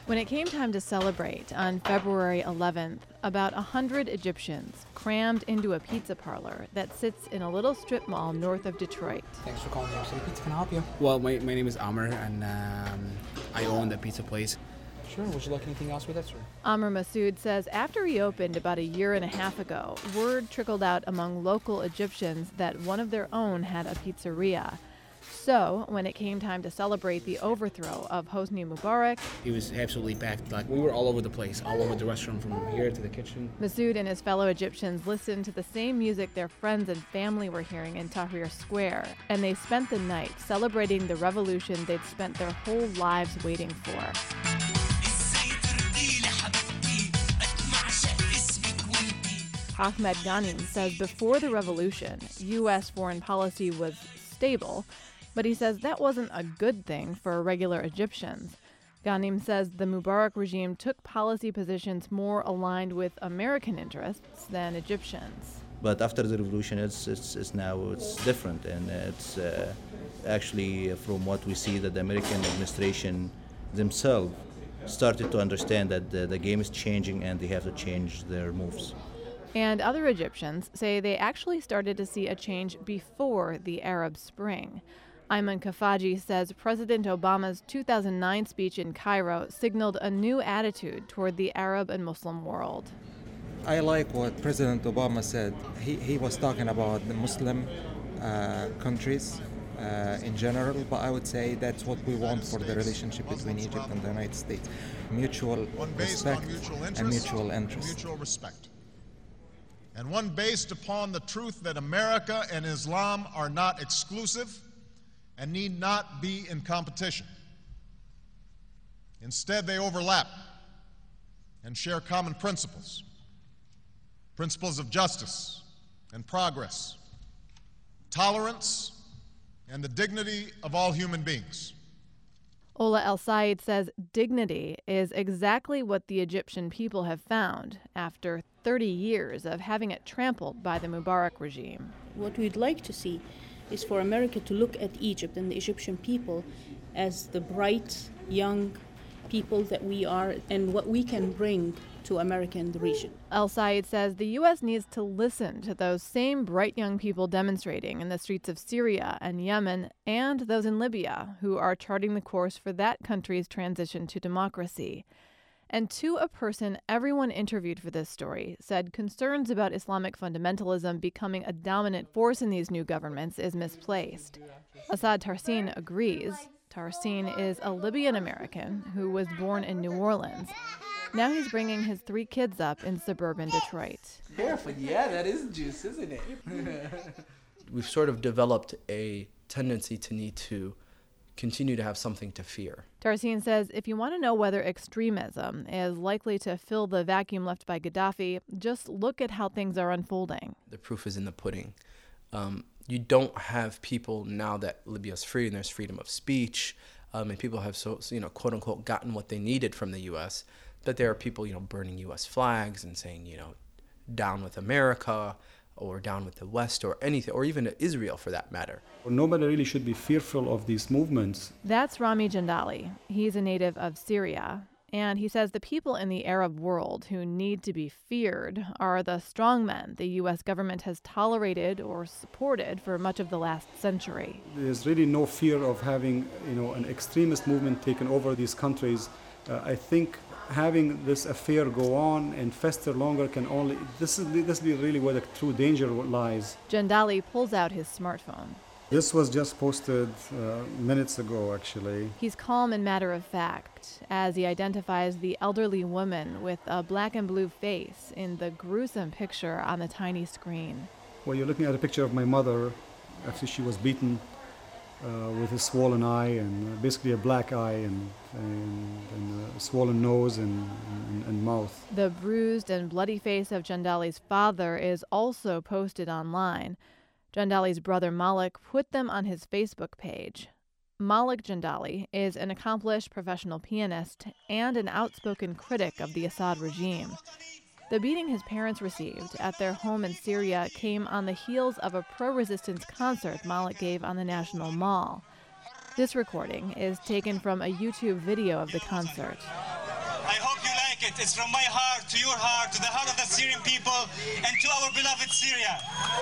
When it came time to celebrate on February 11th, about 100 Egyptians crammed into a pizza parlor that sits in a little strip mall north of Detroit. Thanks for calling me. City Pizza. Can I help you? Well, my name is Amr, and I own the pizza place. Sure. Would you like anything else with that, sir? Amr Masood says after he opened about a year and a half ago, word trickled out among local Egyptians that one of their own had a pizzeria. So, when it came time to celebrate the overthrow of Hosni Mubarak, It was absolutely packed. Like, we were all over the place, all over the restaurant, from here to the kitchen. Masood and his fellow Egyptians listened to the same music their friends and family were hearing in Tahrir Square, and they spent the night celebrating the revolution they'd spent their whole lives waiting for. Ahmed Ghanim says before the revolution, U.S. foreign policy was stable, but he says that wasn't a good thing for regular Egyptians. Ghanim says the Mubarak regime took policy positions more aligned with American interests than Egyptians. But after the revolution, it's different, and it's actually from what we see that the American administration themselves started to understand that the game is changing and they have to change their moves. And other Egyptians say they actually started to see a change before the Arab Spring. Ayman Kafaji says President Obama's 2009 speech in Cairo signaled a new attitude toward the Arab and Muslim world. I like what President Obama said. He was talking about the Muslim countries in general, but I would say that's what we want for the relationship between Egypt and the United States. Mutual respect and mutual interest. Mutual respect. And one based upon the truth that America and Islam are not exclusive and need not be in competition. Instead, they overlap and share common principles. Principles of justice and progress, tolerance, and the dignity of all human beings. Ola El Sayed says dignity is exactly what the Egyptian people have found after 30 years of having it trampled by the Mubarak regime. What we'd like to see is for America to look at Egypt and the Egyptian people as the bright, young people that we are and what we can bring to America and the region. El Sayed says the U.S. needs to listen to those same bright young people demonstrating in the streets of Syria and Yemen and those in Libya who are charting the course for that country's transition to democracy. And to a person everyone interviewed for this story said concerns about Islamic fundamentalism becoming a dominant force in these new governments is misplaced. Asad Tarsin agrees. Tarsin is a Libyan American who was born in New Orleans. Now he's bringing his 3 kids up in suburban Detroit. Careful, yeah, that is juice, isn't it? We've sort of developed a tendency to need to continue to have something to fear. Tarsin says if you want to know whether extremism is likely to fill the vacuum left by Gaddafi, just look at how things are unfolding. The proof is in the pudding. You don't have people now that Libya's free and there's freedom of speech, and people have quote unquote gotten what they needed from the U.S. That there are people burning U.S. flags and saying down with America or down with the West or anything, or even Israel for that matter. Nobody really should be fearful of these movements. That's Rami Jandali. He's a native of Syria. And he says the people in the Arab world who need to be feared are the strongmen the U.S. government has tolerated or supported for much of the last century. There's really no fear of having, an extremist movement taken over these countries. I think having this affair go on and fester longer can only... This is really where the true danger lies. Jandali pulls out his smartphone. This was just posted minutes ago, actually. He's calm and matter of fact as he identifies the elderly woman with a black and blue face in the gruesome picture on the tiny screen. Well, you're looking at a picture of my mother after she was beaten with a swollen eye and basically a black eye and a swollen nose and mouth. The bruised and bloody face of Jandali's father is also posted online. Jandali's brother Malik put them on his Facebook page. Malik Jandali is an accomplished professional pianist and an outspoken critic of the Assad regime. The beating his parents received at their home in Syria came on the heels of a pro-resistance concert Malik gave on the National Mall. This recording is taken from a YouTube video of the concert. it. It's from my heart to your heart, to the heart of the Syrian people, and to our beloved Syria.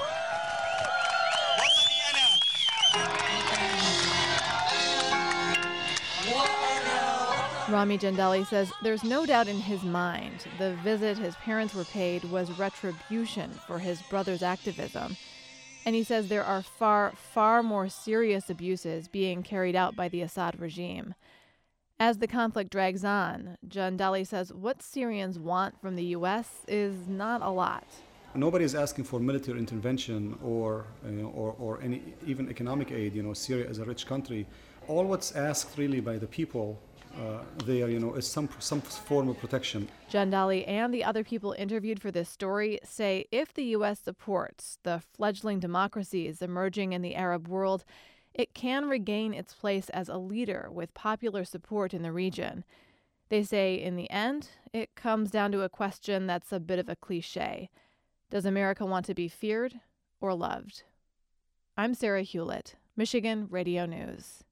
Rami Jandali says there's no doubt in his mind the visit his parents were paid was retribution for his brother's activism. And he says there are far, far more serious abuses being carried out by the Assad regime. As the conflict drags on, Jandali says what Syrians want from the U.S. is not a lot. Nobody is asking for military intervention or any even economic aid. Syria is a rich country. All what's asked really by the people there, is some form of protection. Jandali and the other people interviewed for this story say if the U.S. supports the fledgling democracies emerging in the Arab world, it can regain its place as a leader with popular support in the region. They say in the end, it comes down to a question that's a bit of a cliche. Does America want to be feared or loved? I'm Sarah Hewlett, Michigan Radio News.